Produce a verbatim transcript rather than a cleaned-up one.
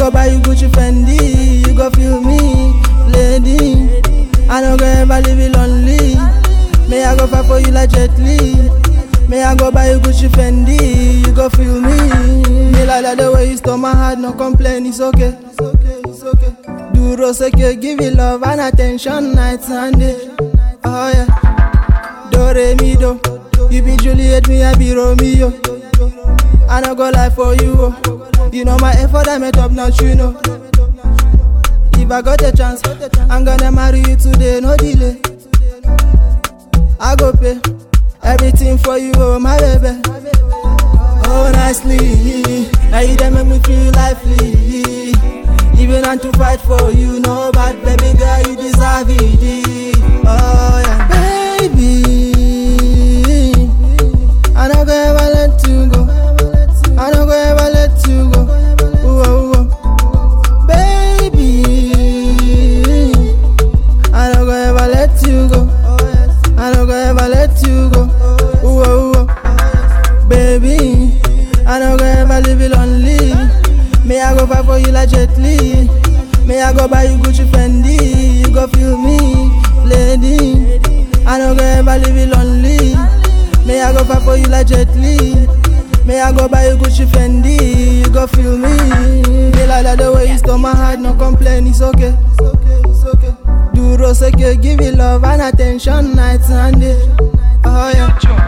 go buy you Gucci Fendi, you go feel me, lady. I no go ever leave you lonely. May I go fight for you like Jet Li. May I go buy you Gucci Fendi, you go feel me. Me like that the way you stole my heart, no complain, it's okay, it's okay, it's okay. Duro secure, give you love and attention night and day. Oh yeah, do re mi do. You be Juliet, me I be Romeo. I no go lie for you, oh. You know my effort I made up, not you know. If I got a chance, I'm gonna marry you today, no delay. I go pay everything for you, oh my baby. Oh nicely, now you done make me feel lively. Even and to fight for you, no bad baby girl, you deserve it. Oh yeah, baby, I don't go ever let you go. I don't go ever let you go. Ooh, ooh, ooh. Baby, I don't go ever let you go. I don't go ever let you go. Ooh, ooh, ooh. Baby, I don't go ever leave you lonely. May I go fight for you like Jet Li. May I go buy you Gucci Fendi, you go feel me, lady. I don't go ever leave you lonely. May I go fight for you like Jet Li. May I go buy you Gucci Fendi, you go feel me. Me like that the way you stole my heart, no complain, it's okay, it's okay, it's okay. Duro secure, give you love and attention night and day. Oh yeah.